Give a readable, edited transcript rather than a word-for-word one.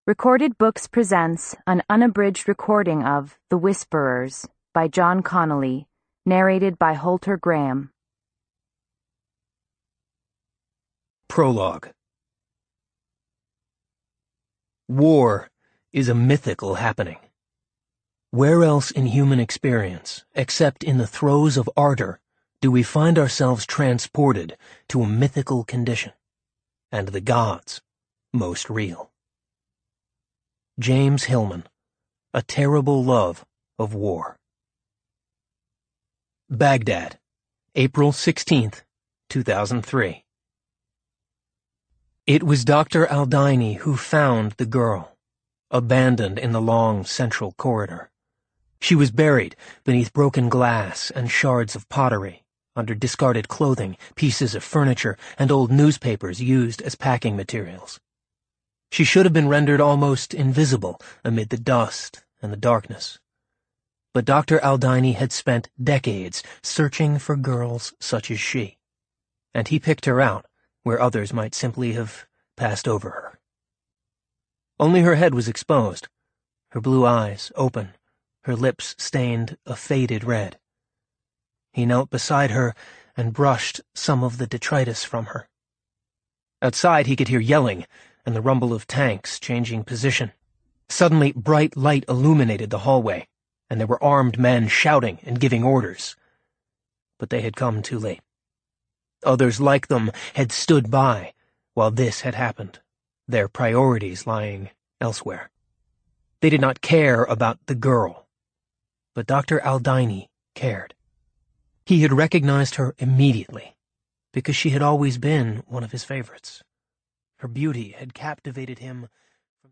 Recorded Books presents an unabridged recording of The Whisperers by John Connolly, narrated by Holter Graham. Prologue. War is a mythical happening. Where else in human experience, except in the throes of ardor, do we find ourselves transported to a mythical condition, and the gods most real? James Hillman, A Terrible Love of War. Baghdad, April 16th, 2003. It was Dr. Aldaini who found the girl, abandoned in the long central corridor. She was buried beneath broken glass and shards of pottery, under discarded clothing, pieces of furniture, and old newspapers used as packing materials. She should have been rendered almost invisible amid the dust and the darkness. But Dr. Aldaini had spent decades searching for girls such as she, and he picked her out where others might simply have passed over her. Only her head was exposed, her blue eyes open, her lips stained a faded red. He knelt beside her and brushed some of the detritus from her. Outside he could hear yelling and the rumble of tanks changing position. Suddenly, bright light illuminated the hallway, and there were armed men shouting and giving orders. But they had come too late. Others like them had stood by while this had happened, their priorities lying elsewhere. They did not care about the girl, but Dr. Aldaini cared. He had recognized her immediately, because she had always been one of his favorites. Her beauty had captivated him